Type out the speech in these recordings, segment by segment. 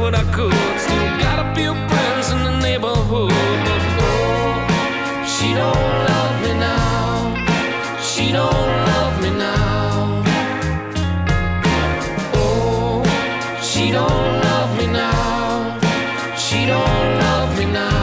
what I could. Still got a few friends in the neighborhood, but oh, she don't love me now. She don't love me now. Oh, she don't love me now. She don't love me now.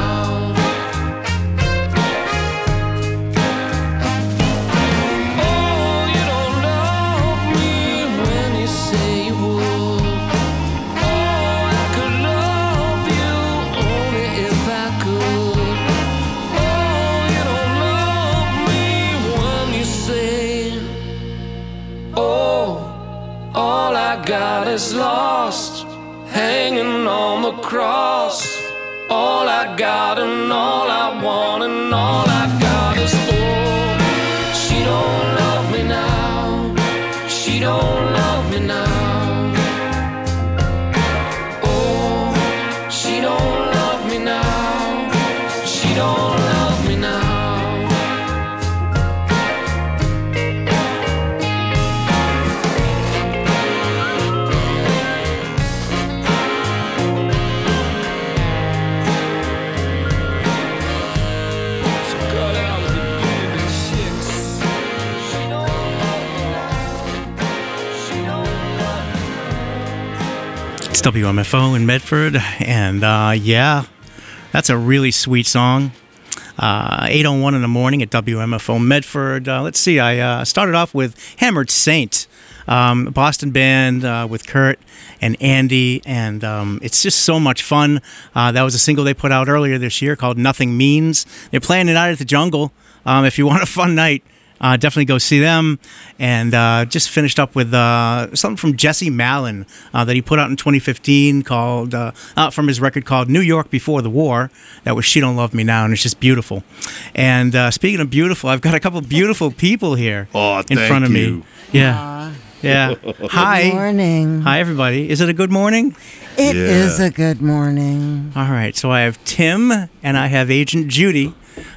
God is lost, hanging on the cross. All I got and all I want and all I got is oh, she don't love me now. She don't love me now. Oh, she don't love me now. She don't love me now. It's WMFO in Medford, and yeah, that's a really sweet song. 8:01 in the morning at WMFO Medford. Let's see, I started off with Hammered Saint, Boston band with Kurt and Andy, and it's just so much fun. That was a single they put out earlier this year called Nothing Means. They're playing tonight at the Jungle. If you want a fun night, definitely go see them. And just finished up with something from Jesse Malin that he put out in 2015 called from his record called New York Before the War. That was She Don't Love Me Now, and it's just beautiful. And speaking of beautiful, I've got a couple of beautiful people here in front of me. Yeah. Yeah. Hi. Good morning. Hi, everybody. Is it a good morning? It is a good morning. All right. So I have Tim and I have Agent Judy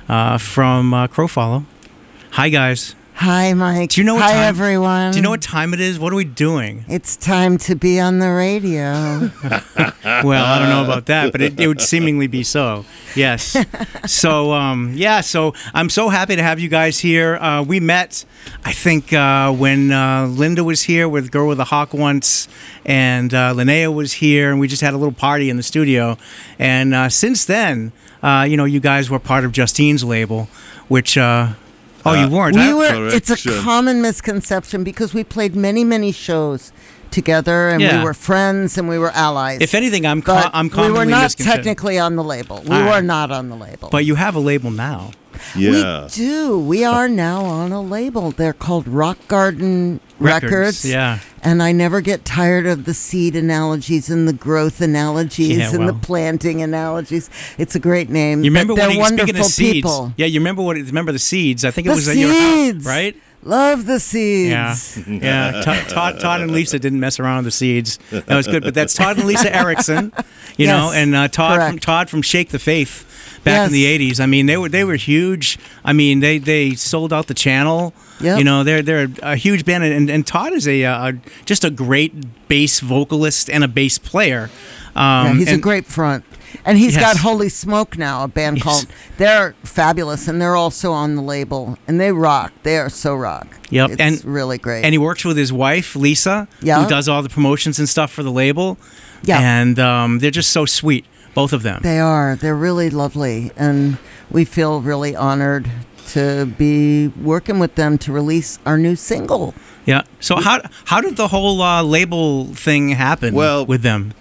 from Crow Follow. Hi, guys. Hi, Mike. Do you know what Hi, time, everyone. Do you know what time it is? What are we doing? It's time to be on the radio. Well, I don't know about that, but it would seemingly be so. Yes. So, so I'm so happy to have you guys here. We met, I think, when Linda was here with Girl with a Hawk once, and Linnea was here, and we just had a little party in the studio. And since then, you guys were part of Justine's label, which... Oh, you weren't. We were. It's a common misconception because we played many, many shows together, and we were friends and we were allies. If anything, I'm commonly we were not misconception. technically on the label. We were not on the label. But you have a label now. Yeah. We do. We are now on a label. They're called Rock Garden Records. Yeah. And I never get tired of the seed analogies and the growth analogies and the planting analogies. It's a great name. You remember they're when wonderful speaking of seeds? people. Yeah, you remember the seeds? I think it The was at your seeds. house, right? Love the seeds. Yeah. Todd and Lisa didn't mess around with the seeds. That was good. But that's Todd and Lisa Erickson, and Todd from Shake the Faith back in the 80s. I mean, they were huge. I mean, they sold out the channel. Yep. They're a huge band, and Todd is just a great bass vocalist and a bass player. He's a great front. And he's got Holy Smoke now, a band called... They're fabulous, and they're also on the label. And they rock. They are so rock. Yep. It's really great. And he works with his wife, Lisa, who does all the promotions and stuff for the label. Yeah. And they're just so sweet, both of them. They are. They're really lovely. And we feel really honored to be working with them to release our new single. Yeah. So how did the whole label thing happen with them?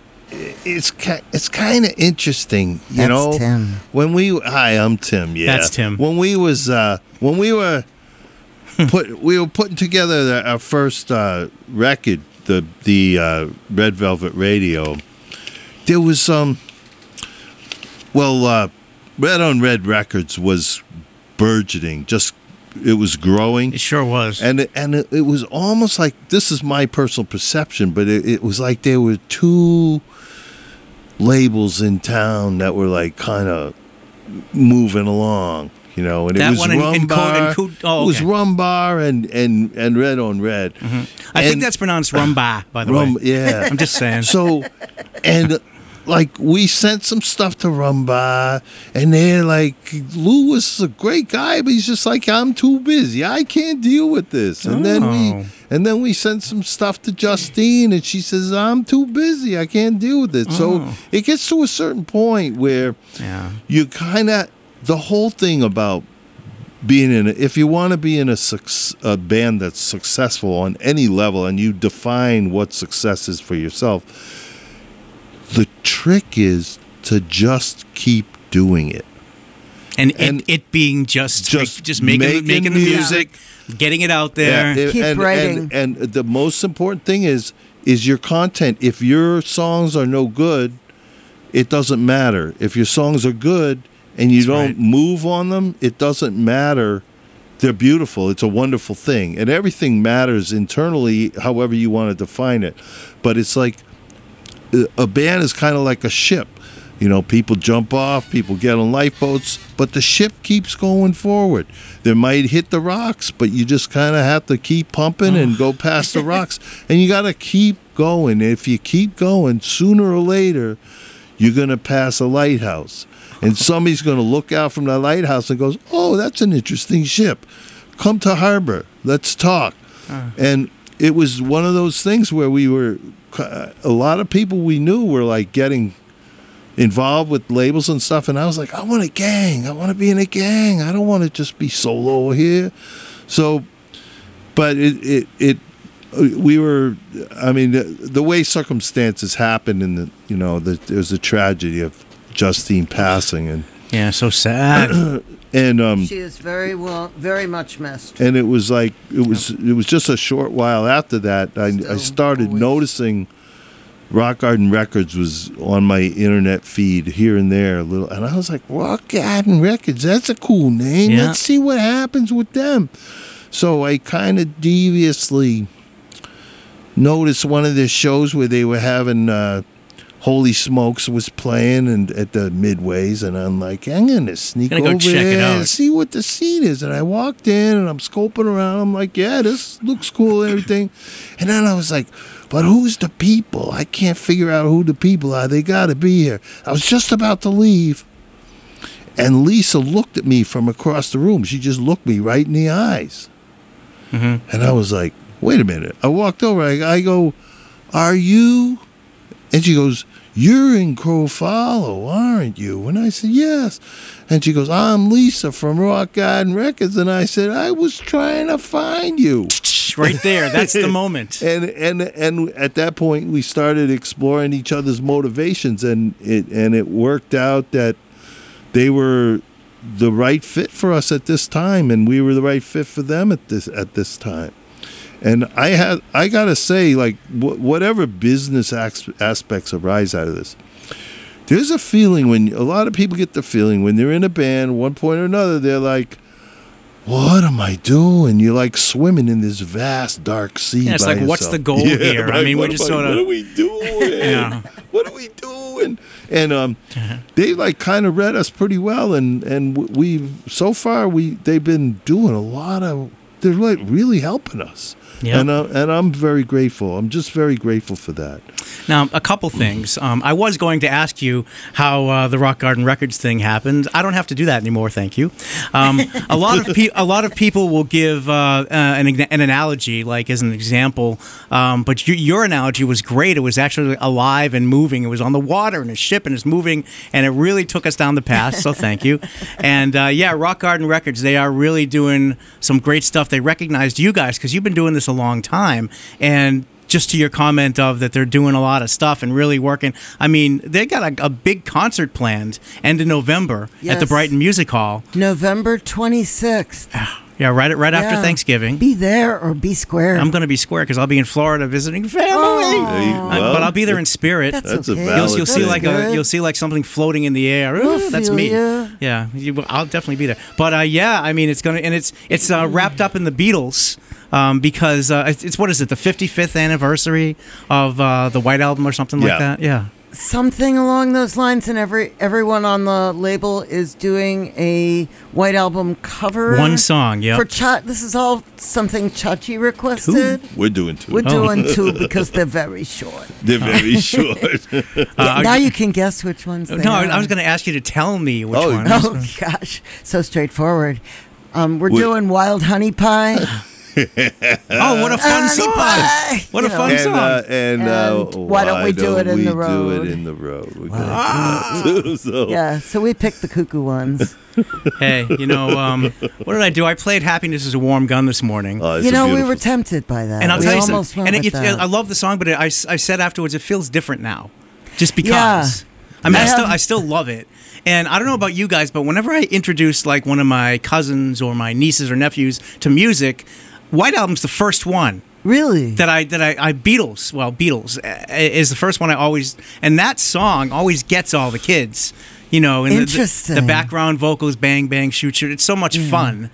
It's kind of interesting, you know. Tim. Hi, I'm Tim. Yeah, that's Tim. When we were putting together our first record, the Red Velvet Radio. There was Red on Red Records was burgeoning. It was growing. It sure was. And it was almost like, this is my personal perception, but it was like there were two labels in town that were like kind of moving along. you know, and That it was one in Rumbar. oh, It was okay. Rumbar and Red on Red. I think that's pronounced Rumba, by the way. Yeah. I'm just saying. So, and like we sent some stuff to Rumba, and they're like, Lou was a great guy, but he's just like, I'm too busy. I can't deal with this. And then we sent some stuff to Justine, and she says, I'm too busy. I can't deal with it. So it gets to a certain point where you kind of, the whole thing about being in, if you want to be in a band that's successful on any level, and you define what success is for yourself, the trick is to just keep doing it. And it being just making the music, getting it out there. Keep writing. And the most important thing is your content. If your songs are no good, it doesn't matter. If your songs are good and you don't move on them, it doesn't matter. They're beautiful. It's a wonderful thing. And everything matters internally, however you want to define it. But it's like, a band is kind of like a ship. You know, people jump off, people get on lifeboats, but the ship keeps going forward. They might hit the rocks, but you just kind of have to keep pumping and go past the rocks. And you got to keep going. If you keep going, sooner or later, you're going to pass a lighthouse. And somebody's going to look out from that lighthouse and goes, oh, that's an interesting ship. Come to harbor. Let's talk. And it was one of those things where we were, a lot of people we knew were like getting involved with labels and stuff, and I was like, I want a gang. I want to be in a gang. I don't want to just be solo here. So, but we were, I mean, the way circumstances happened, and there was a tragedy of Justine passing, and so sad. And she is very much missed. And it was like it was just a short while after that I started noticing Rock Garden Records was on my internet feed here and there a little, and I was like, Rock Garden Records, that's a cool name. Yeah. Let's see what happens with them. So I kind of deviously noticed one of their shows where they were having Holy Smokes was playing and at the Midways, and I'm like, I'm gonna sneak over check it there out. and see what the scene is. And I walked in and I'm scoping around. I'm like, yeah, this looks cool and everything. And then I was like, but who's the people? I can't figure out who the people are. They gotta be here. I was just about to leave, and Lisa looked at me from across the room. She just looked me right in the eyes. And I was like, wait a minute. I walked over. I go, are you? And she goes, you're in Crow Follow, aren't you? And I said, yes. And she goes, I'm Lisa from Rock Garden Records. And I said, I was trying to find you. Right there. That's the moment. And at that point, we started exploring each other's motivations. And it worked out that they were the right fit for us at this time. And we were the right fit for them at this time. And I gotta say, like, whatever business aspects arise out of this, there's a feeling when a lot of people get the feeling when they're in a band, one point or another, they're like, what am I doing? You're like swimming in this vast, dark sea. Yeah, it's by like, what's yourself. the goal here? Right? I mean, we're just sort of. What are we doing? What are we doing? And they like kind of read us pretty well, and we so far they've been doing a lot of. They're like really helping us. Yeah. And I'm very grateful. I'm just very grateful for that. Now, a couple things. I was going to ask you how the Rock Garden Records thing happened. I don't have to do that anymore, thank you. A lot of people will give an analogy, like as an example. But your analogy was great. It was actually alive and moving. It was on the water in a ship and it's moving, and it really took us down the path. So thank you. And Rock Garden Records, they are really doing some great stuff. They recognized you guys because you've been doing this a long time, and just to your comment of that they're doing a lot of stuff and really working. I mean, they got a big concert planned end of November at the Brighton Music Hall. November 26th. Yeah, right after Thanksgiving. Be there or be square. I'm going to be square because I'll be in Florida visiting family. But I'll be there in spirit. That's a okay. valid You'll see thing. you'll see like something floating in the air. Ooh, that's me. Yeah, I'll definitely be there. But I mean, it's wrapped up in the Beatles. Because it's what is it, the 55th anniversary of the White Album or something like that? Yeah. something along those lines, and everyone on the label is doing a White Album cover. One song, yeah. For this is all something Chachi requested. We're doing two. We're doing two because they're very short. They're very short. Now you can guess which ones. They are. I was going to ask you to tell me which one. Oh gosh, so straightforward. We're doing Wild Honey Pie. Oh, what a fun song! What a fun song! And why don't we do it in the road? Do it in the road. We're gonna do that too, Yeah, so we picked the cuckoo ones. Hey, what did I do? I played "Happiness Is a Warm Gun" this morning. We were tempted by that. And I'll tell you something. I love the song, but I said afterwards, it feels different now, just because. Yeah. I mean, I still love it. And I don't know about you guys, but whenever I introduce like one of my cousins or my nieces or nephews to music, White Album's the first one. Really? That I Beatles is the first one I always, and that song always gets all the kids. And interesting. The background vocals, bang bang shoot shoot. It's so much fun.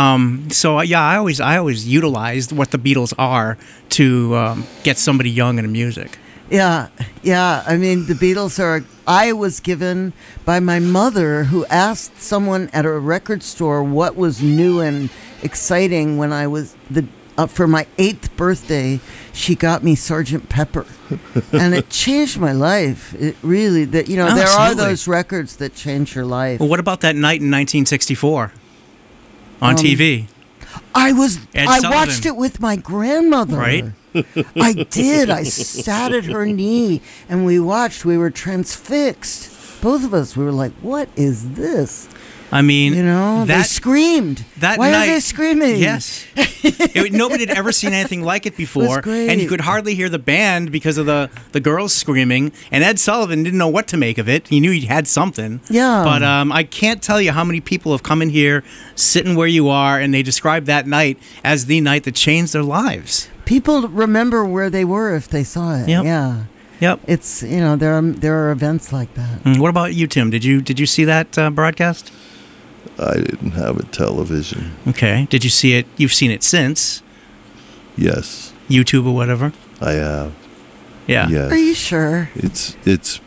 So I always utilized what the Beatles are to get somebody young into music. Yeah. I mean, the Beatles are. I was given by my mother, who asked someone at a record store what was new and exciting when I was for my 8th birthday. She got me Sgt. Pepper, and it changed my life. It really there are those records that change your life. Well, what about that night in 1964 on TV? I watched it with my grandmother. Right. I did. I sat at her knee and we watched. We were transfixed. Both of us. We were like, what is this? I mean, they screamed. Why are they screaming? Yes. Nobody had ever seen anything like it before. And you could hardly hear the band because of the girls screaming. And Ed Sullivan didn't know what to make of it. He knew he had something. Yeah. But I can't tell you how many people have come in here, sitting where you are, and they describe that night as the night that changed their lives. People remember where they were if they saw it. Yep. Yeah. Yep. It's there are events like that. What about you, Tim? Did you see that broadcast? I didn't have a television. Okay. Did you see it? You've seen it since? Yes. YouTube or whatever? I have. Yeah. Yes. Are you sure? It's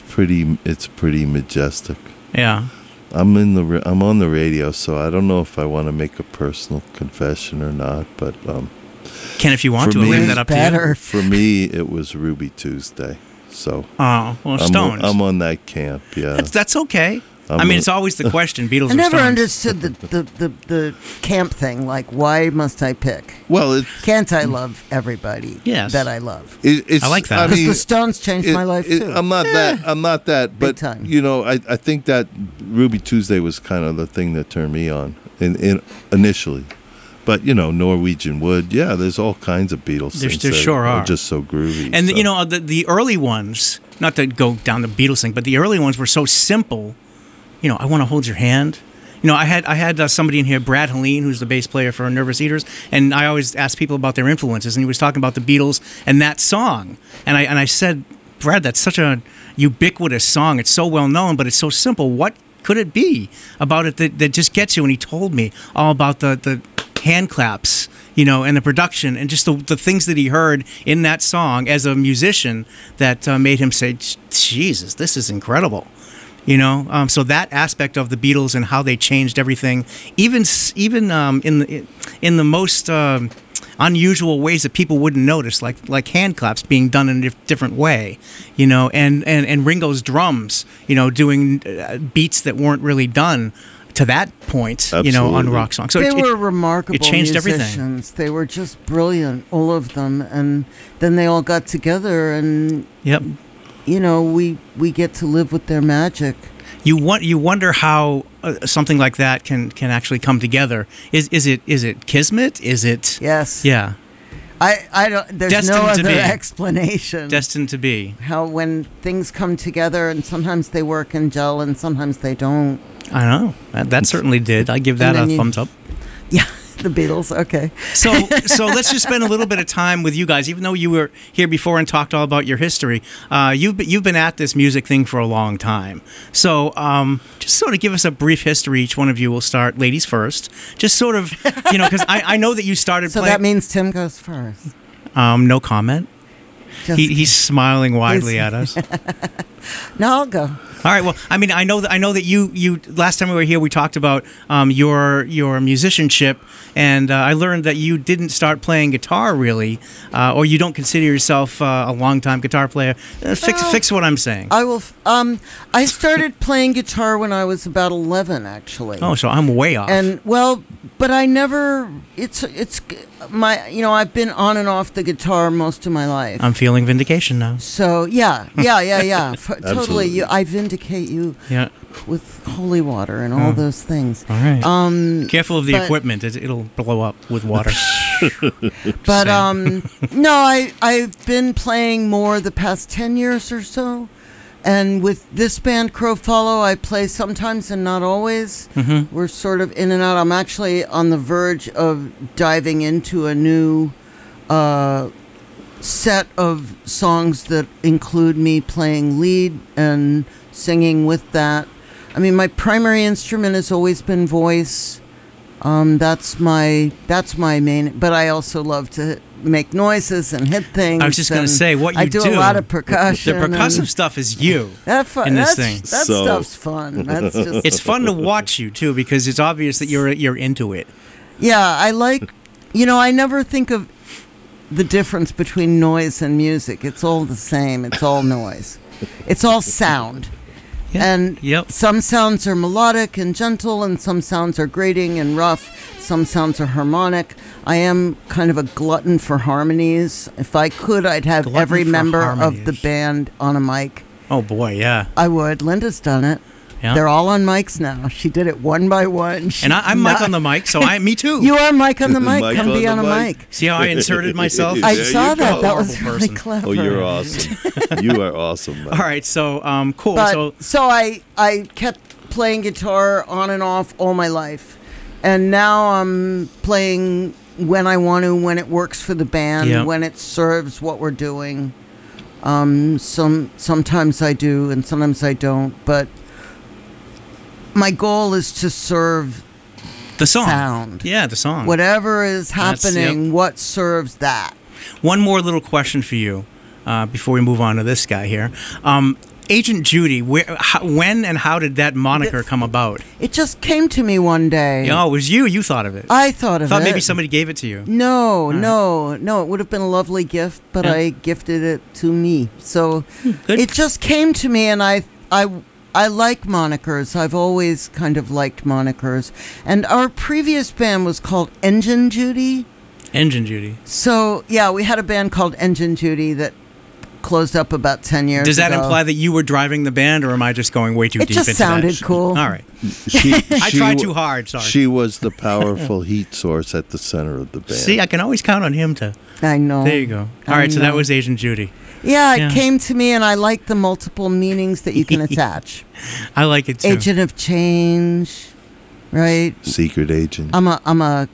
pretty majestic. Yeah. I'm on the radio, so I don't know if I want to make a personal confession or not, but Ken, if you want to, I'll leave that up to you. For me, it was Ruby Tuesday. So Stones. I'm on that camp. Yeah. That's okay. It's always the question. Beatles. I never Stones. understood the camp thing. Like, why must I pick? Well, can't I love everybody that I love? I like that. Because the Stones changed my life too. I'm not that. But I think that Ruby Tuesday was kind of the thing that turned me on initially. But Norwegian Wood, there's all kinds of Beatles things there sure are just so groovy. And the early ones, not to go down the Beatles thing, but the early ones were so simple. I Want to Hold Your Hand. I had somebody in here, Brad Helene, who's the bass player for Nervous Eaters, and I always ask people about their influences, and he was talking about the Beatles and that song, and I said, Brad, that's such a ubiquitous song. It's so well known, but it's so simple. What could it be about it that just gets you? And he told me all about the hand claps, and the production, and just the things that he heard in that song as a musician that made him say, Jesus, this is incredible. So that aspect of the Beatles and how they changed everything, even in the most unusual ways that people wouldn't notice, like hand claps being done in a different way, and Ringo's drums, doing beats that weren't really done to that point, on rock songs. So they were remarkable. It changed musicians. Everything. They were just brilliant, all of them, and then they all got together and. Yep. We get to live with their magic. You wonder how something like that can actually come together. Is it kismet? Is it? Yes. Yeah. I don't. There's Destined no other explanation. Destined to be. How when things come together and sometimes they work and gel and sometimes they don't. I know that certainly did. I give that a thumbs up. Yeah. The Beatles, okay. So let's just spend a little bit of time with you guys. Even though you were here before and talked all about your history, you've been at this music thing for a long time. So just sort of give us a brief history. Each one of you will start. Ladies first. Just sort of, because I know that you started. So that means Tim goes first. No comment. Just- He's smiling widely He's- at us. No, I'll go. All right. Well, I mean, I know that you last time we were here, we talked about your musicianship, and I learned that you didn't start playing guitar really, or you don't consider yourself a longtime guitar player. Fix what I'm saying. I will. I started playing guitar when I was about 11, actually. Oh, so I'm way off. And well, but I never. It's my. I've been on and off the guitar most of my life. I'm feeling vindication now. So yeah. Totally, Absolutely. I vindicate you Yeah. with holy water and all those things. All right. Careful of the but- equipment; it'll blow up with water. But Saying. no, I've been playing more the past 10 years or so. And with this band, Crow Follow, I play sometimes and not always. Mm-hmm. We're sort of in and out. I'm actually on the verge of diving into a new set of songs that include me playing lead and singing with that. I mean, my primary instrument has always been voice. That's my main. But I also love to make noises and hit things. I was just going to and say what you I do a lot of percussion. The percussive and stuff is you. that in this thing. That So- stuff's fun. That's just It's fun to watch you too because it's obvious that you're into it. yeah. I like. I never think of the difference between noise and music. It's all the same. It's all noise. It's all sound. Yeah. And Yep. some sounds are melodic and gentle, and some sounds are grating and rough. Some sounds are harmonic. I am kind of a glutton for harmonies. If I could, I'd have Glutton every for member of the harmonies. band on a mic. Oh boy, yeah. I would. Linda's done it. Yeah. They're all on mics now. She did it one by one. And I'm Mike on the mic, so me too. You are Mike on the mic. Mike Come on be the on a mic. mic. See how I inserted myself? I There saw you that. go. That was Horrible really person. clever. Oh, you're awesome. You are awesome, man. All right, so cool. But So I kept playing guitar on and off all my life, and now I'm playing when I want to, when it works for the band, Yeah. when it serves what we're doing. Sometimes I do, and sometimes I don't. But my goal is to serve the song. sound. Yeah, the song. Whatever is That's- happening, yep. what serves that. One more little question for you before we move on to this guy here. Agent Judy, when and how did that moniker come about? It just came to me one day. Oh, it was you. You thought of it. I thought of thought it. maybe somebody gave it to you. No. It would have been a lovely gift, but Yeah. I gifted it to me. So Good. it just came to me, and I like monikers. I've always kind of liked monikers. And our previous band was called Engine Judy. Engine Judy. So yeah, we had a band called Engine Judy that closed up about 10 years Does that ago. imply that you were driving the band, or am I just going way too It deep just into sounded that? cool. All right. She tried wa- too hard, sorry. She was the powerful heat source at the center of the band. See, I can always count on him to. I know. There you go. All I right, so that know. was Agent Judy. Yeah, it Yeah. came to me, and I like the multiple meanings that you can attach. I like it too. Agent of change, right? Secret agent. I'm a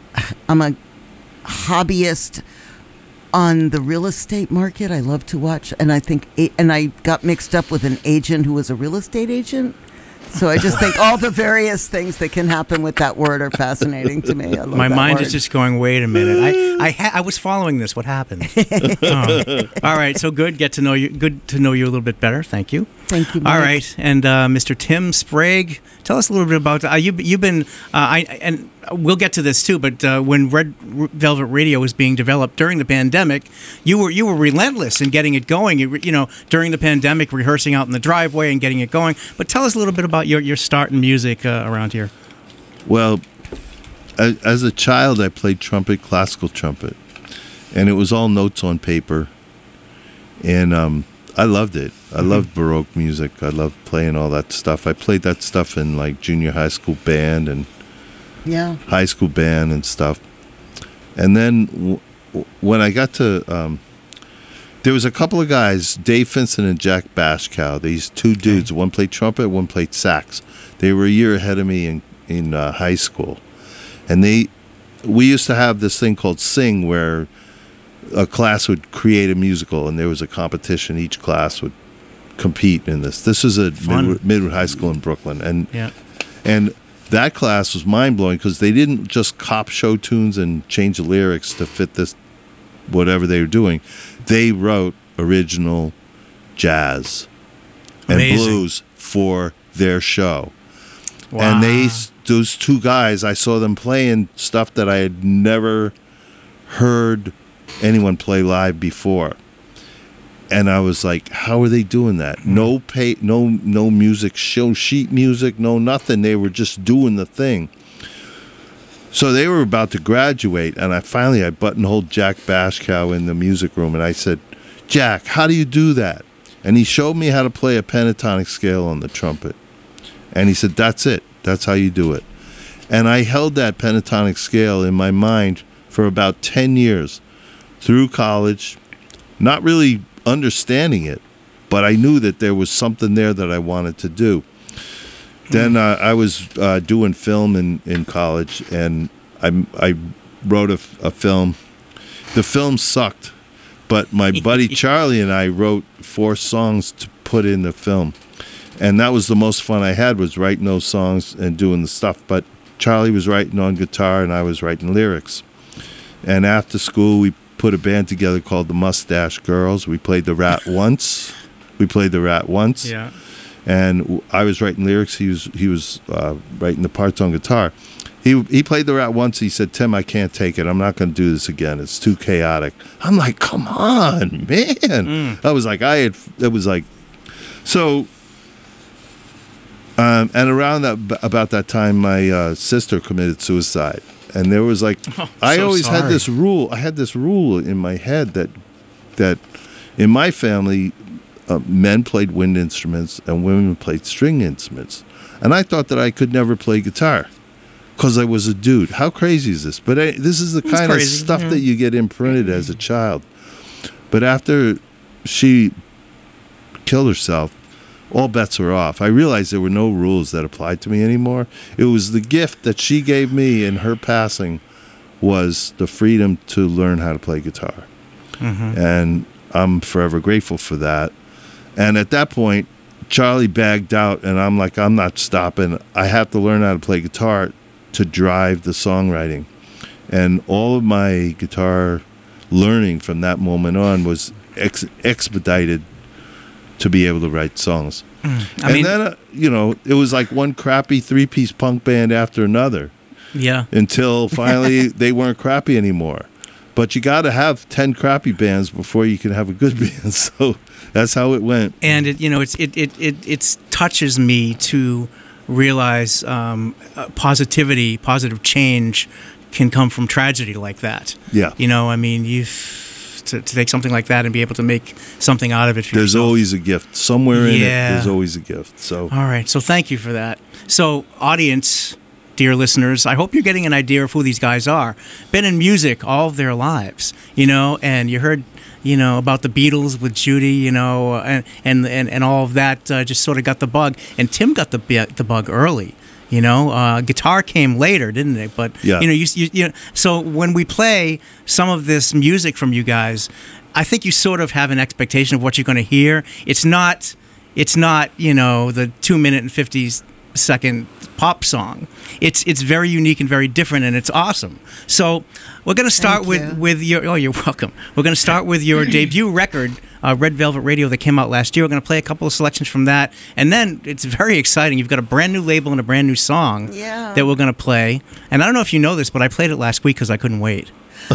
hobbyist on the real estate market. I love to watch, and I got mixed up with an agent who was a real estate agent. So I just think all the various things that can happen with that word are fascinating to me. I love My that mind word. is just going, wait a minute. I was following this. What happened? Oh. All right, so good. Get to know you. Good to know you a little bit better. Thank you. Thank you, All Mike. right, and Mr. Tim Sprague, tell us a little bit about you've been. And we'll get to this too. But when Red Velvet Radio was being developed during the pandemic, you were relentless in getting it going. During the pandemic, rehearsing out in the driveway and getting it going. But tell us a little bit about your start in music around here. Well, as a child, I played trumpet, classical trumpet, and it was all notes on paper. And I loved it. I loved Baroque music. I loved playing all that stuff. I played that stuff in like junior high school band and Yeah. high school band and stuff. And then when I got to, there was a couple of guys, Dave Finson and Jack Bashkow. These two dudes, one played trumpet, one played sax. They were a year ahead of me in high school. And we used to have this thing called Sing, where a class would create a musical, and there was a competition. Each class would compete in this. This is a Midwood High School in Brooklyn. And that class was mind-blowing because they didn't just cop show tunes and change the lyrics to fit this whatever they were doing, they wrote original jazz and Amazing. blues for their show. Wow. And those two guys, I saw them playing stuff that I had never heard anyone play live before. And I was like, how are they doing that? No music, show sheet music, no nothing. They were just doing the thing. So they were about to graduate, and I buttonholed Jack Bashkow in the music room, and I said, Jack, how do you do that? And he showed me how to play a pentatonic scale on the trumpet. And he said, that's it. That's how you do it. And I held that pentatonic scale in my mind for about 10 years through college, not really understanding it, but I knew that there was something there that I wanted to do. Then I was doing film in college, and I wrote a film. The film sucked, but my buddy Charlie and I wrote 4 songs to put in the film. And that was the most fun I had, was writing those songs and doing the stuff. But Charlie was writing on guitar, and I was writing lyrics. And after school, we put a band together called the Mustache Girls. We played the Rat once. Yeah. And I was writing lyrics. He was writing the parts on guitar. He played the Rat once. He said, Tim, I can't take it. I'm not going to do this again. It's too chaotic. I'm like, come on, man. I was like, so. And around about that time, my sister committed suicide, and there was like, I always had this rule. I had this rule in my head that in my family, men played wind instruments and women played string instruments, and I thought that I could never play guitar because I was a dude. How crazy is this? But this is the kind of stuff that you get imprinted as a child. But after she killed herself, all bets were off. I realized there were no rules that applied to me anymore. It was the gift that she gave me in her passing was the freedom to learn how to play guitar. And I'm forever grateful for that. And at that point, Charlie bagged out, and I'm like, I'm not stopping. I have to learn how to play guitar to drive the songwriting. And all of my guitar learning from that moment on was expedited to be able to write songs. Then, it was like one crappy 3-piece punk band after another. Yeah. Until finally they weren't crappy anymore. But you got to have 10 crappy bands before you can have a good band. So that's how it went. And it touches me to realize positive change can come from tragedy like that. Yeah. To take something like that and be able to make something out of it for There's yourself. always a gift. Somewhere in it, there's always a gift. So all right. So thank you for that. So audience, dear listeners, I hope you're getting an idea of who these guys are. Been in music all of their lives, and you heard, about the Beatles with Judy, and all of that just sort of got the bug. And Tim got the bug early. Guitar came later, didn't it? But yeah. So when we play some of this music from you guys, I think you sort of have an expectation of what you're going to hear. It's not the 2-minute and 50-second pop song. It's very unique and very different, and it's awesome. So we're going to start with your. Oh, you're welcome. We're going to start with your debut record, Red Velvet Radio, that came out last year. We're going to play a couple of selections from that, and then it's very exciting. You've got a brand new label and a brand new song that we're going to play. And I don't know if you know this, but I played it last week because I couldn't wait.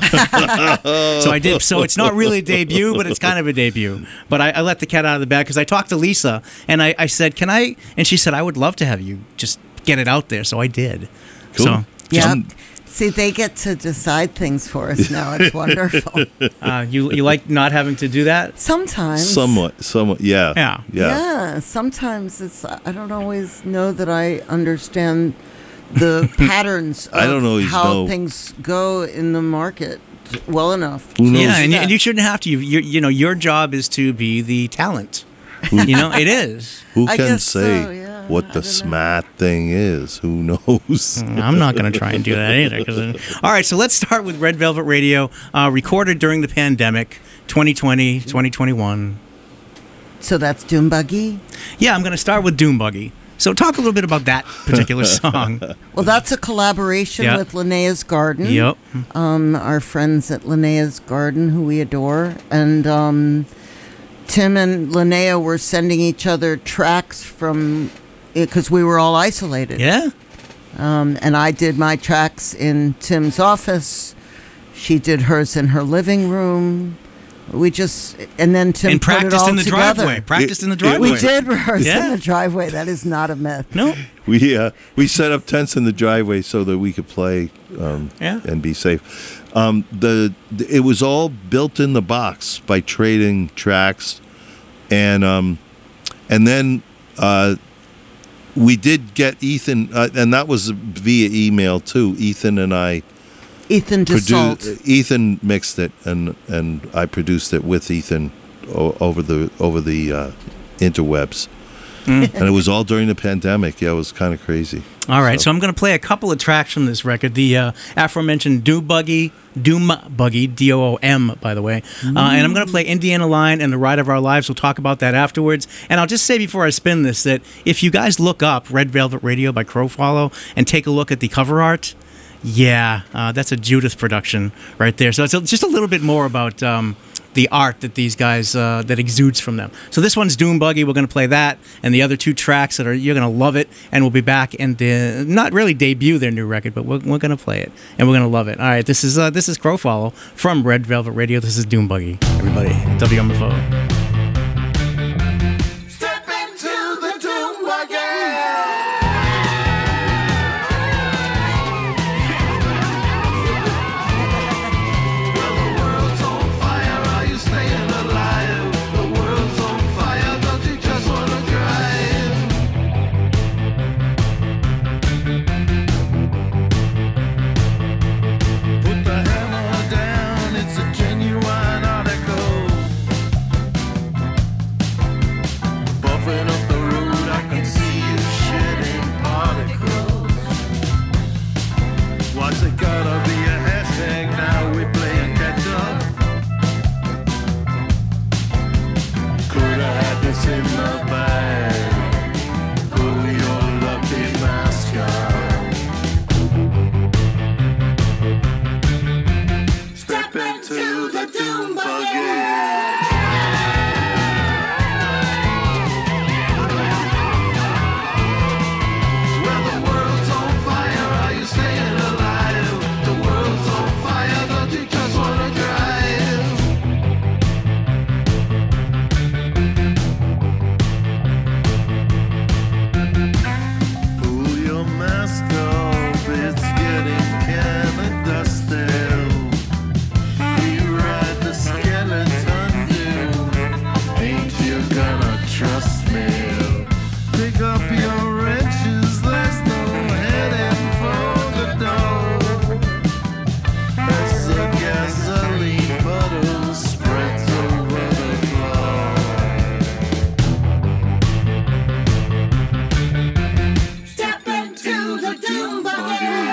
So I did. So it's not really a debut, but it's kind of a debut. But I let the cat out of the bag because I talked to Lisa, and I said, "Can I?" And she said, "I would love to have you just get it out there." So I did. Cool. So yeah. See, they get to decide things for us now. It's wonderful. You like not having to do that? Sometimes. Somewhat, yeah. Yeah, sometimes I don't always know that I understand the patterns of how things go in the market well enough. Yeah, and you shouldn't have to. Your job is to be the talent. It is. Who can say what the smart thing is? Who knows? I'm not going to try and do that either. All right, so let's start with Red Velvet Radio, recorded during the pandemic, 2020, 2021. So that's Doom Buggy? Yeah, I'm going to start with Doom Buggy. So talk a little bit about that particular song. Well, that's a collaboration Yeah. with Linnea's Garden. Yep. Our friends at Linnea's Garden, who we adore. And Tim and Linnea were sending each other tracks from, because we were all isolated. Yeah. And I did my tracks in Tim's office. She did hers in her living room. We just, and then Tim And put it practiced all in the together. driveway. Practiced in the It- driveway. We did rehearse Yeah. in the driveway. That is not a myth. No. We set up tents in the driveway so that we could play Yeah. and be safe. It was all built in the box by trading tracks, and then we did get Ethan, and that was via email too. Ethan and I Ethan DeSalt. Ethan mixed it, and I produced it with Ethan over the interwebs. And it was all during the pandemic. Yeah, it was kind of crazy. All right, so I'm going to play a couple of tracks from this record. The aforementioned Doom Buggy, Doom, by the way. And I'm going to play Indiana Line and The Ride of Our Lives. We'll talk about that afterwards. And I'll just say before I spin this that if you guys look up Red Velvet Radio by Crowfollow and take a look at the cover art, yeah, that's a Judith production right there. So it's just a little bit more about the art that these guys that exudes from them. So this one's Doom Buggy. We're going to play that, and the other two tracks that are you're going to love it, and we'll be back and not really debut their new record, but we're going to play it, and we're going to love it. All right, this is Crowfollow from Red Velvet Radio. This is Doom Buggy. Everybody, WMFO. Step into the doom buggy. What's it gotta be a hashtag now? We playing catch up. Coulda had this in the bag. Pull your lucky mask up. Step into the doom buggy. Well, the world's on fire. Are you staying alive? The world's on fire. Don't you just wanna drive? Pull your mask off. It's getting kinda dusty. We ride the skeleton too. Ain't you gonna trust me? Pick up your wrenches, there's no heading for the door. As the gasoline puddle spreads over the floor. Step into the doom buggy.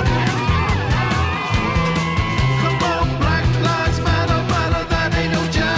Come on, Black Lives Matter, that ain't no joke.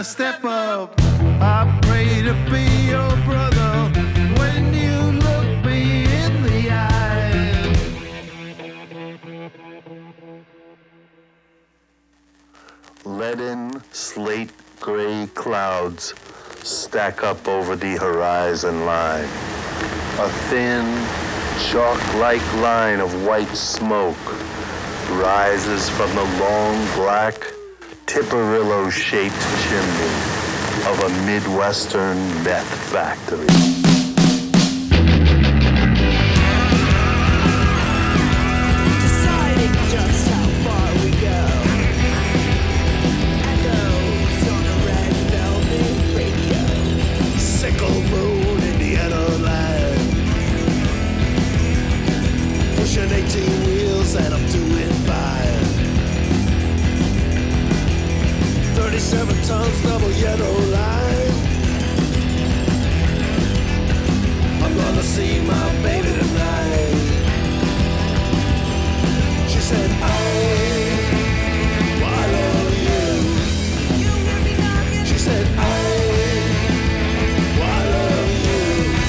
step up. I pray to be your brother when you look me in the eye. Leaden, slate gray clouds stack up over the horizon line. A thin, chalk-like line of white smoke rises from the long, black, Tipperillo-shaped chimney of a Midwestern meth factory. Deciding just how far we go. Echoes on the red velvet radio. Sickle moon, Indiana line. Pushing 18 wheels and I'm doing fine. 37 tons, double yellow line. I'm gonna see my baby tonight. She said, I love you. You hear me knocking? She said, I love you.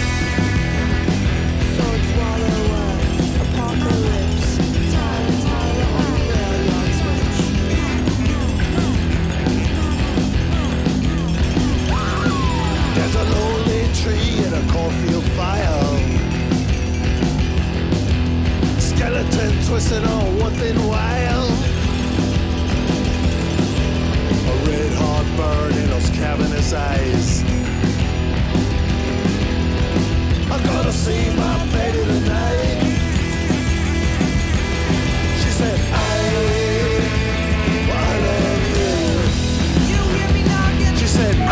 Sword swallow up. Apocalypse. Tyler on the railroad switch. There's a lonely tree in a cornfield fire. Skeleton twisted on one thin wire. A red hot burn in those cavernous eyes. I'm gonna see my baby tonight. She said, I love you. You hear me knocking? She said, I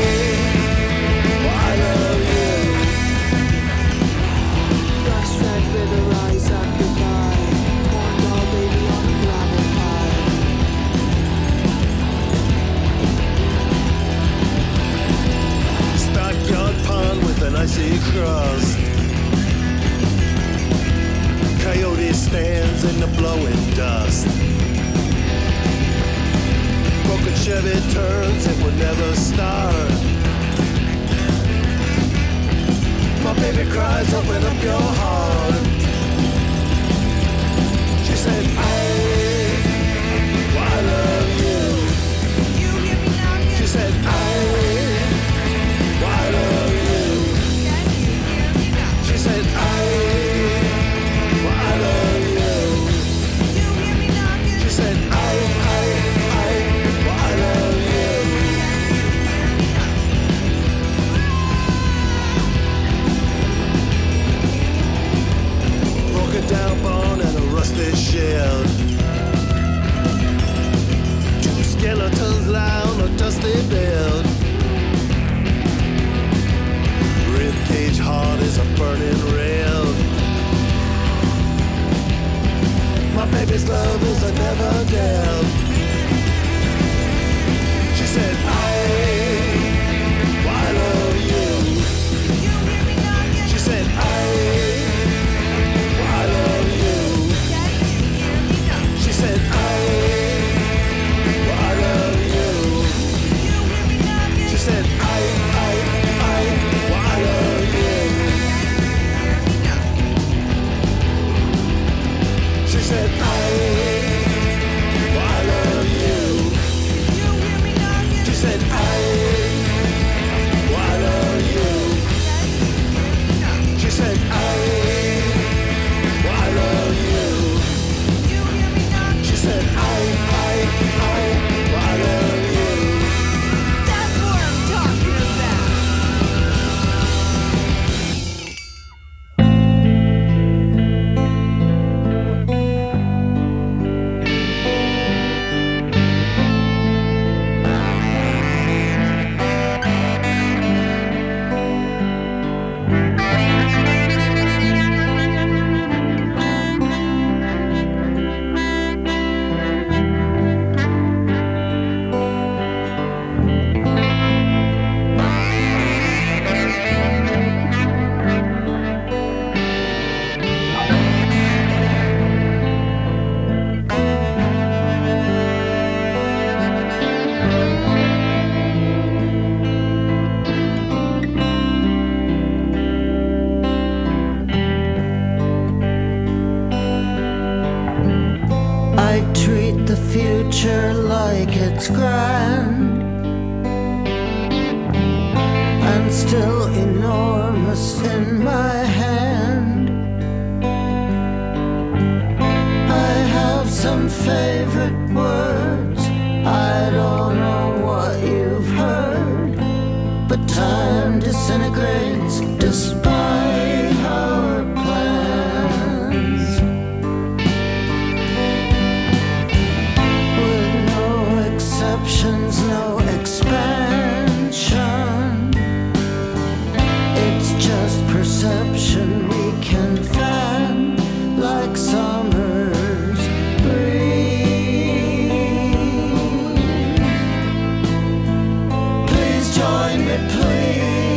love you. Brush red river rise up your thigh. Corn doll baby on a gravel pile. Stockyard pond with an icy crust. Coyote stands in the blowing dust. Broken Chevy turns, it will never start. My baby cries, open up your heart. She said, I love you. You hear me knocking? She said, I love you. Can you hear me knocking? She said, I love you. You hear me knocking? She said, I love you. Broken down bone and a rusted shell. Two skeletons lie on a dusty bed. Rib cage hard as a burning rail. My baby's love is a never dead. She said, I love you. You hear me knocking? She said, I love you. Can you hear me knocking? She said, I love you. You hear me knocking? She said, I love you. She said, I love you. You hear me knocking? She said, I love you. She said, I love you. You hear me knocking? She said, I love you. That's what I'm talking about. I treat the future like it's grand and still enormous in my hand. I have some favorite words, I don't know what you've heard, but time disintegrates despite our plans. With no exceptions, no expansion, it's just perception we can fan like summer's breeze. Please join me, please.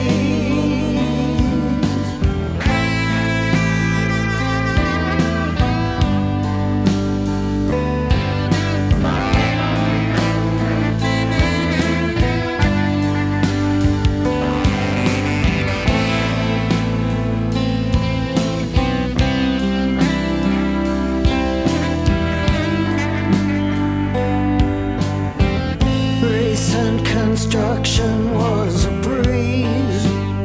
Recent construction was a breeze.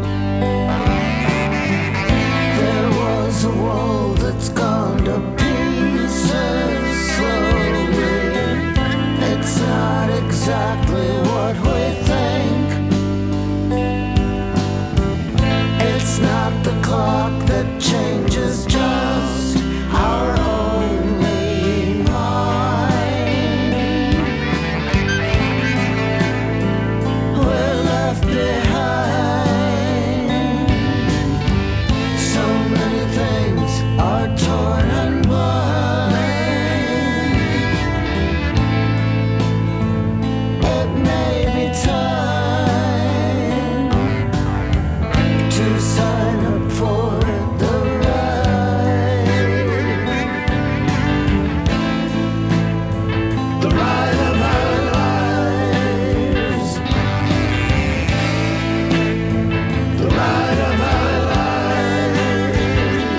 There was a wall that's gone to pieces slowly. It's not exactly what we think. It's not the clock that changes, just our only mind. We're left behind. So many things are torn and blind. It may be time to sign up for the ride. The ride of our lives. The ride of our lives.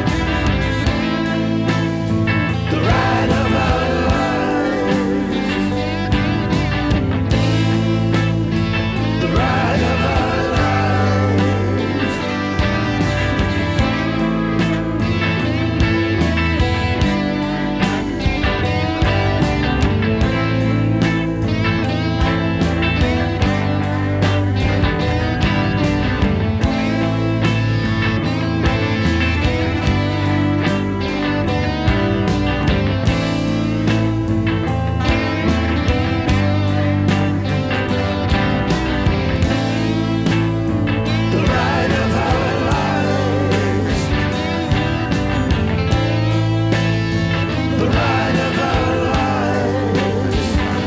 The ride of our lives. The ride of our lives. The ride of our lives. The ride of our lives.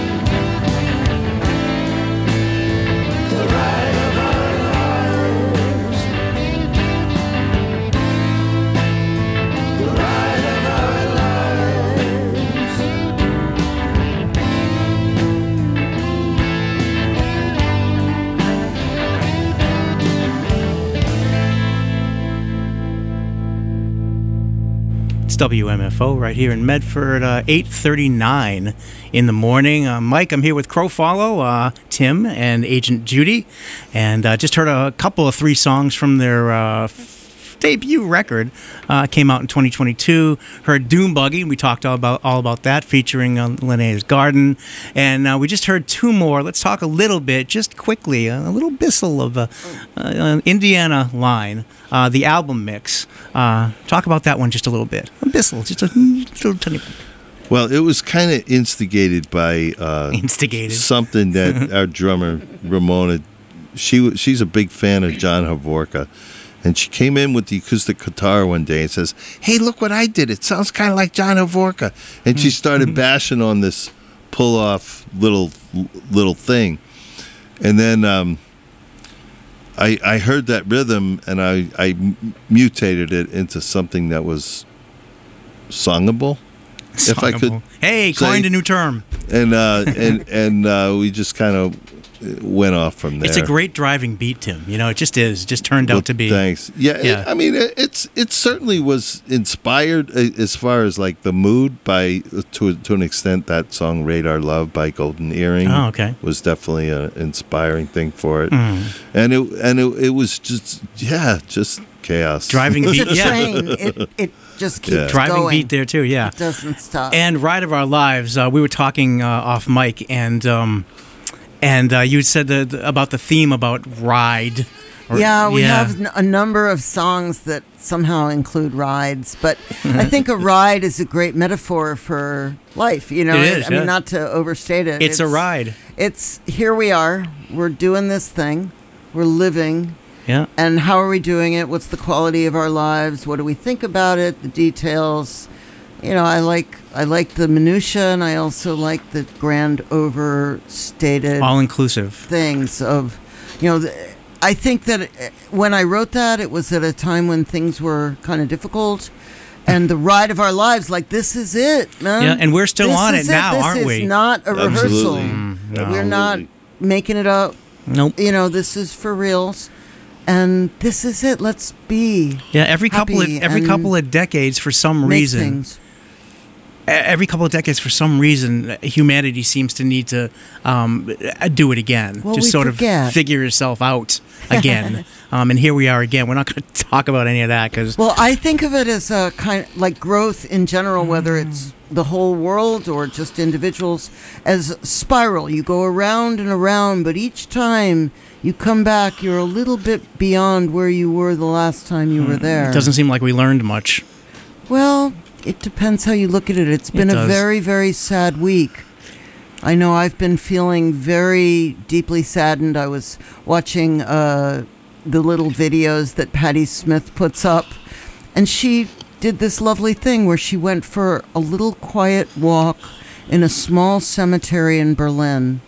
The ride of our lives. The ride of our lives. It's WMFO right here in Medford, 8:39 in the morning. Mike, I'm here with Crow Follow, Tim, and Agent Judy, and just heard a couple of 3 songs from their debut record. Came out in 2022. Heard Doom Buggy. We talked all about that, featuring Linnea's Garden, and we just heard 2 more. Let's talk a little bit, just quickly, a little bissel of an Indiana line, the album mix. Talk about that one just a little bit. A bissel, just a little tiny bit. Well, it was kind of instigated by something that our drummer Ramona, she's a big fan of John Havorka, and she came in with the acoustic guitar one day and says, "Hey, look what I did! It sounds kind of like John Havorka," and she started bashing on this pull-off little thing, and then I heard that rhythm and I mutated it into something that was songable. If I could, hey, coined a new term. And we just kind of went off from there. It's a great driving beat, Tim. You know, it just is. Just turned Well, out to be. Thanks. Yeah, Yeah. I mean, it certainly was inspired as far as like the mood by to an extent. That song "Radar Love" by Golden Earring. Oh, okay. Was definitely an inspiring thing for it, Mm. and it was just chaos. Driving It's beat, a yeah. train. It just keeps Yeah. Driving going. beat there too, yeah. It doesn't stop. And Ride of Our Lives, we were talking off mic, and you said about the theme about ride. Yeah, we have a number of songs that somehow include rides, but I think a ride is a great metaphor for life. You know, It is, I mean, yeah. not to overstate it. It's a ride. It's here we are. We're doing this thing. We're living. Yeah. And how are we doing it? What's the quality of our lives? What do we think about it? The details. You know, I like the minutia, and I also like the grand overstated All inclusive. things of, you know, I think that when I wrote that, it was at a time when things were kind of difficult, and the ride of our lives, like, this is it, man. Yeah, and we're still This on is it now, This aren't is we? not a rehearsal. Absolutely. No. We're not making it up. Nope. You know, this is for reals, and this is it. Let's be Yeah, every couple happy of and couple of decades, for some make reason, things. every couple of decades, for some reason, humanity seems to need to do it again. Well, Just we sort forget. of figure yourself out again. And here we are again. We're not going to talk about any of that because Well, I think of it as a kind like growth in general, whether it's the whole world or just individuals, as spiral. You go around and around, but each time you come back, you're a little bit beyond where you were the last time you were there. it doesn't seem like we learned much. Well, it depends how you look at it. It's been a does. very, very sad week. I know I've been feeling very deeply saddened. I was watching the little videos that Patti Smith puts up, and she did this lovely thing where she went for a little quiet walk in a small cemetery in Berlin.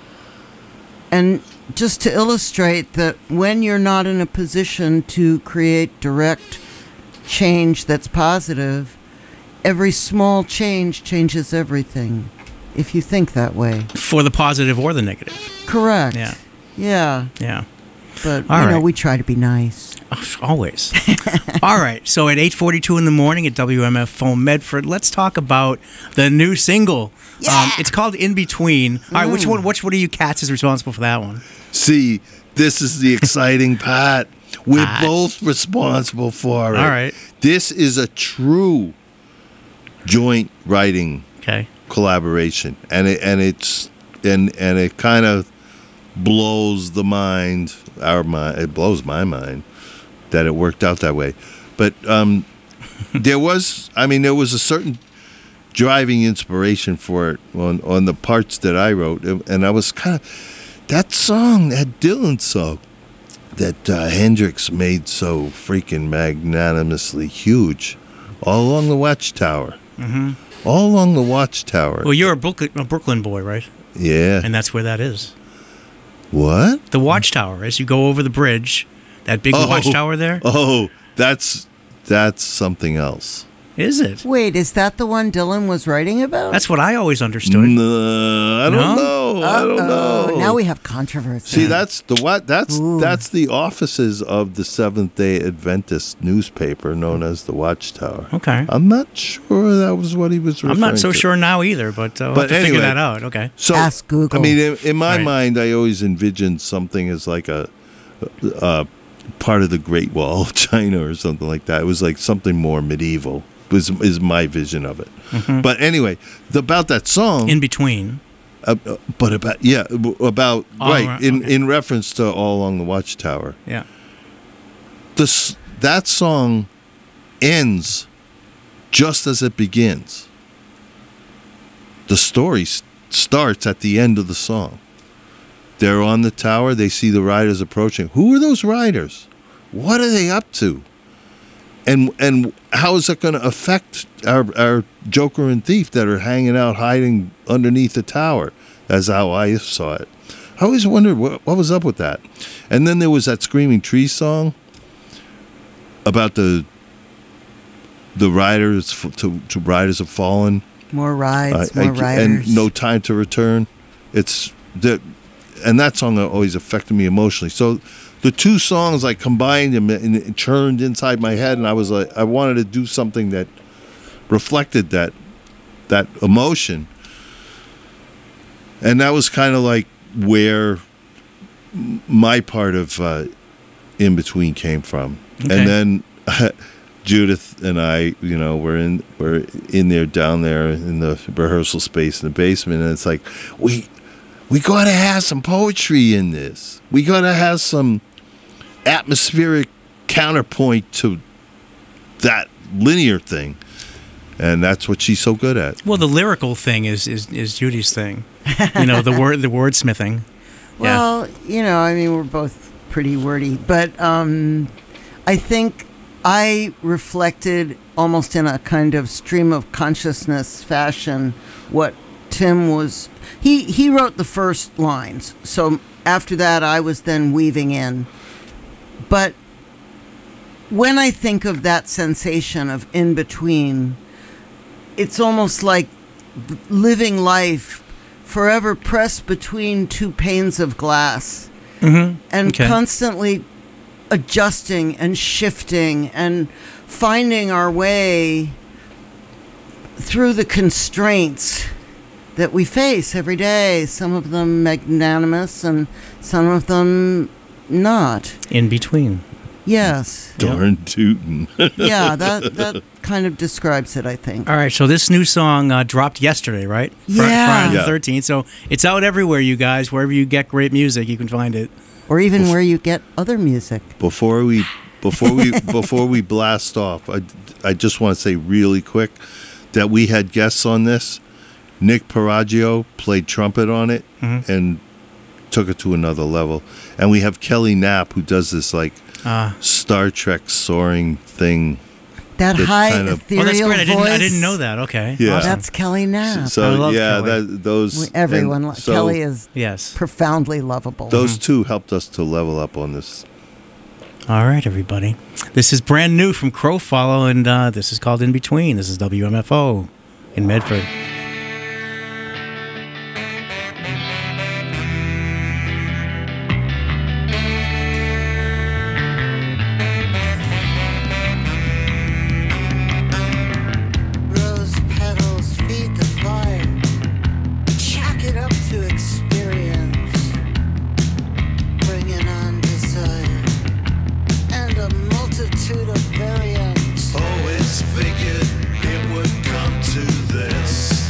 And just to illustrate that when you're not in a position to create direct change that's positive, every small change changes everything, if you think that way. For the positive or the negative. Correct. Yeah. Yeah. Yeah. But, All you know, right. we try to be nice. Always. All right. So at 8:42 in the morning at WMFO Medford, let's talk about the new single. Yeah. It's called In Between. All right. Which one of you cats is responsible for that one? See, this is the exciting part. We're both responsible for it. All right. This is a true joint writing Okay. collaboration, and it kind of blows the mind, our mind. It blows my mind that it worked out that way. But there was a certain driving inspiration for it on the parts that I wrote, and I was kind of that song, that Dylan song that Hendrix made so freaking magnanimously huge, all along the Watchtower. Mm-hmm. All along the Watchtower. Well, you're a Brooklyn boy, right? Yeah. And that's where that is. What? The Watchtower. As you go over the bridge, that big Watchtower there. Oh, that's something else. Is it? Wait, is that the one Dylan was writing about? That's what I always understood. I don't know. I don't know. Now we have controversy. See, that's the offices of the Seventh Day Adventist newspaper known as the Watchtower. Okay. I'm not sure that was what he was referring I'm not so to. sure now either, but we'll have to anyway, figure that out. Okay. So, Ask Google. I mean, in my Right. mind, I always envisioned something as like a part of the Great Wall of China or something like that. It was like something more medieval. Is my vision of it. Mm-hmm. But anyway, about that song, In Between. but about All right right, in okay. in reference to All Along the Watchtower. Yeah. That song ends just as it begins. The story starts at the end of the song. They're on the tower. They see the riders approaching. Who are those riders? What are they up to? And how is it going to affect our Joker and Thief that are hanging out, hiding underneath the tower? That's how I saw it. I always wondered what was up with that. And then there was that Screaming Trees song about the riders to Riders Have Fallen. more rides, more riders. And No Time to Return. It's that and that song always affected me emotionally. So the two songs I combined and it churned inside my head, and I was like, I wanted to do something that reflected that emotion, and that was kind of like where my part of In Between came from. Okay. And then Judith and I, we're in there, down there in the rehearsal space in the basement, and it's like we gotta have some poetry in this. We gotta have some atmospheric counterpoint to that linear thing, and that's what she's so good at. Well, the lyrical thing is Judy's thing. The wordsmithing. Well, we're both pretty wordy, but I think I reflected almost in a kind of stream of consciousness fashion what Tim was. He wrote the first lines, so after that I was then weaving in. But when I think of that sensation of in between, it's almost like living life forever pressed between two panes of glass, and constantly adjusting and shifting and finding our way through the constraints that we face every day, some of them magnanimous and some of them not. In between. Yes. Darn tootin'. Yeah, that kind of describes it, I think. All right, so this new song dropped yesterday, right? Yeah. Friday the 13th. So it's out everywhere, you guys. Wherever you get great music, you can find it. Or even where you get other music. Before we blast off, I just want to say really quick that we had guests on this. Nick Paraggio played trumpet on it and took it to another level. And we have Kelly Knapp, who does this like Star Trek soaring thing. That high kind of- ethereal That's great. voice. I didn't know that. Okay. Yeah. Awesome. That's Kelly Knapp. So I love yeah, Kelly. those Everyone, and so Kelly is Yes. profoundly lovable. those two helped us to level up on this. All right, everybody. This is brand new from Crow Follow, and this is called In Between. This is WMFO in Medford. Rose petals feed the fire. Chalk it up to experience. Bringing on desire. And a multitude of variants. Always figured it would come to this.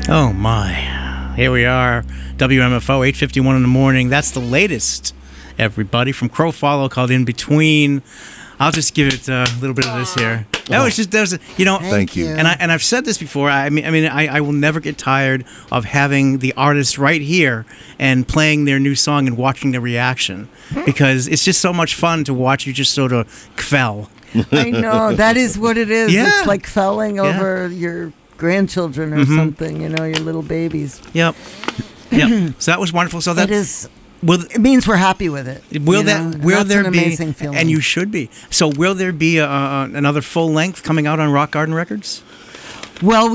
Oh my. Here we are. WMFO 8:51 in the morning. That's the latest, everybody, from Crow Follow, called In Between. I'll just give it a little bit of this here. That was just, Thank you. And I've said this before. I will never get tired of having the artist right here and playing their new song and watching the reaction, because it's just so much fun to watch you just sort of kvell. I know, that is what it is. Yeah. It's like felling over your grandchildren or something, your little babies. Yep. So that was wonderful. So that is. Will, it means we're happy with it. Will that's there an be? Amazing feeling. And you should be. So will there be another full length coming out on Rock Garden Records? Well,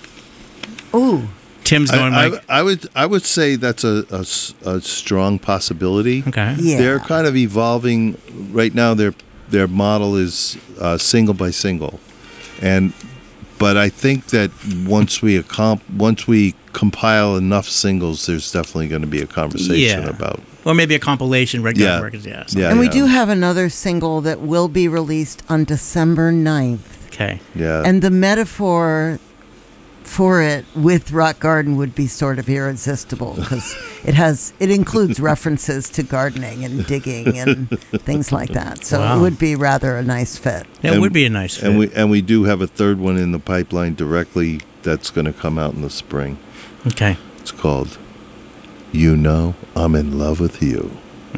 Tim's going. I would say that's a strong possibility. Okay. Yeah. They're kind of evolving right now. Their model is single by single, but I think that once we compile enough singles, there's definitely going to be a conversation about, or maybe a compilation regular records. And we do have another single that will be released on December 9th. Okay. Yeah. And the metaphor for it with Rock Garden would be sort of irresistible, because it includes references to gardening and digging and things like that. So it would be rather a nice fit. It would be a nice fit. And we do have a third one in the pipeline directly that's going to come out in the spring. Okay. It's called "You Know I'm in Love with You."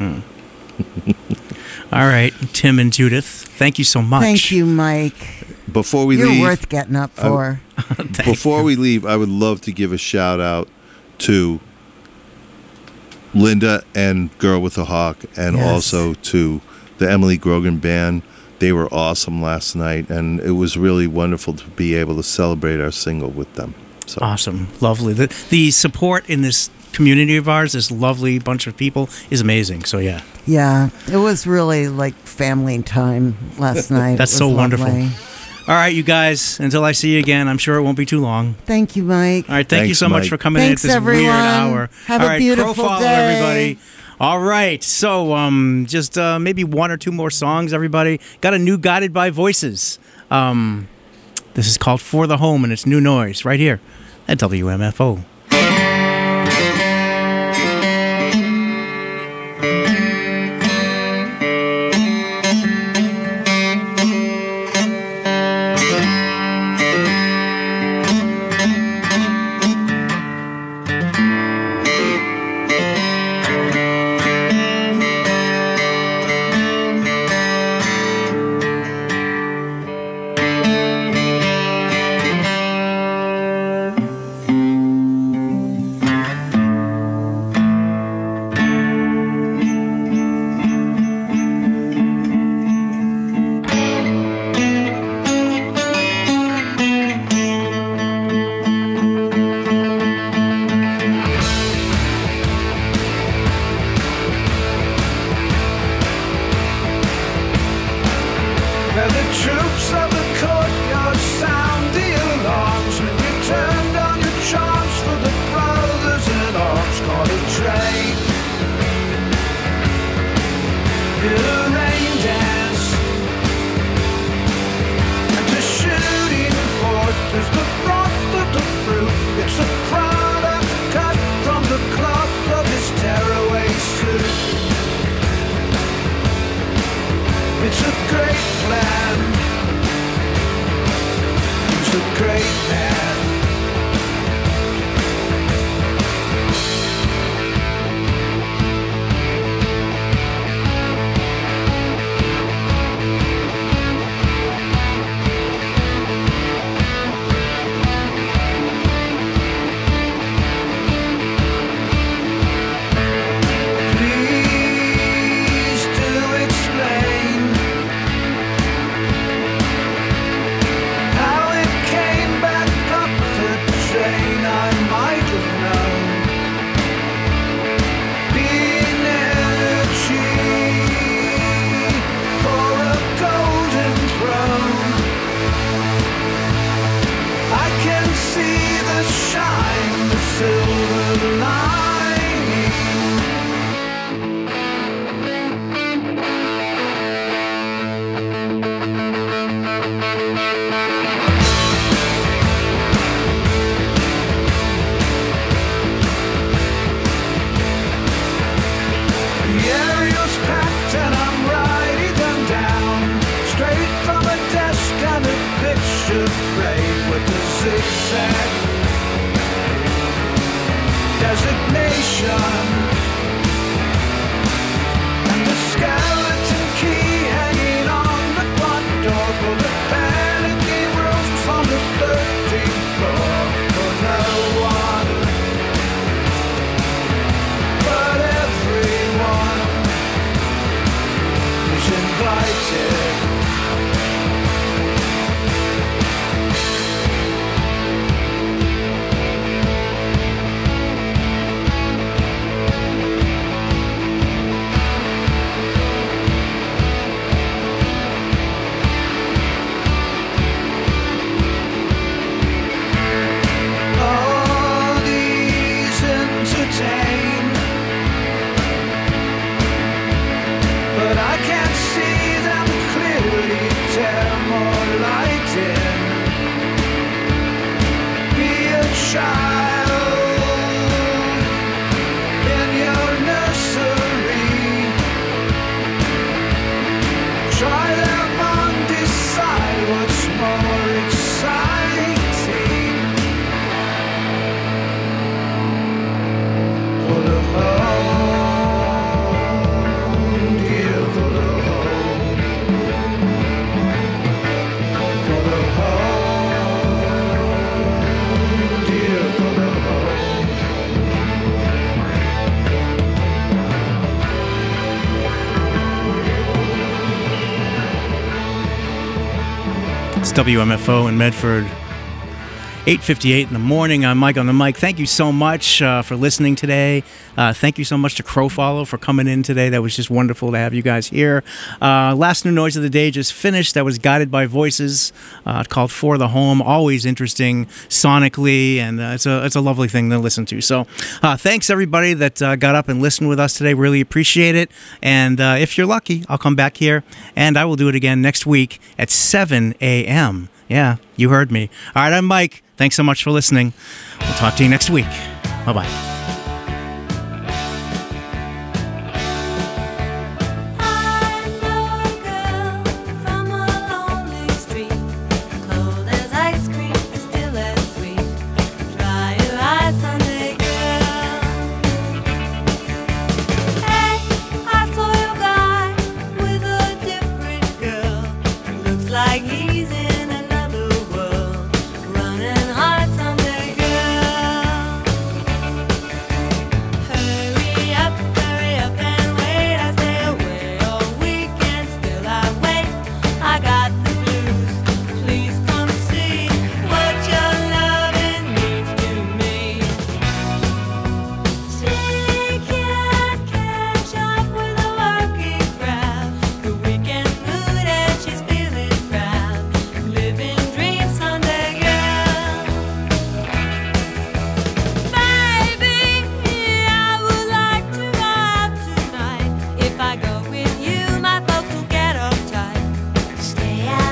All right, Tim and Judith, thank you so much. Thank you, Mike. Before we You're leave, worth getting up for. Before we leave, I would love to give a shout out to Linda and Girl with the Hawk, and also to the Emily Grogan Band. They were awesome last night, and it was really wonderful to be able to celebrate our single with them. So. Awesome. Lovely. The support in this community of ours, this lovely bunch of people, is amazing. So, yeah. Yeah, it was really like family time last night. That's so wonderful. All right, you guys, until I see you again, I'm sure it won't be too long. Thank you, Mike. All right, thank you so much for coming in at this everyone. weird hour. Have All a right, beautiful Crow Follow, day. everybody. All right, so just maybe one or two more songs, everybody. Got a new Guided by Voices. This is called For the Home, and it's New Noise right here at WMFO. Where the troops of the courtyard sound the alarms when you turn down your charms for the brothers in arms. Call a train, did a rain dance, and to shooting forth is the froth of the fruit. It's a product cut from the cloth of his tearaway suit. It's a great plan. It's a great man. Please do explain how it came back up the train. I might have known. Being energy for a golden throne. I can see the shine, the silver lining. resignation, and the skeleton key hanging on the front door for the panicking rooms on the 13th floor for no one but everyone is invited. All these entertain, but I can't see them clearly. Dim or light in, be a child in your nursery. Try them on, decide what's more exciting. Put a home, dear, put a home. Put a home, dear, put a home. It's WMFO in Medford. 8:58 in the morning. I'm Mike on the mic. Thank you so much for listening today. Thank you so much to Crow Follow for coming in today. That was just wonderful to have you guys here. Last new noise of the day just finished. That was Guided by Voices, called For the Home. Always interesting sonically, and it's a lovely thing to listen to. So thanks everybody that got up and listened with us today. Really appreciate it. And if you're lucky, I'll come back here, and I will do it again next week at 7 a.m. Yeah, you heard me. All right, I'm Mike. Thanks so much for listening. We'll talk to you next week. Bye-bye.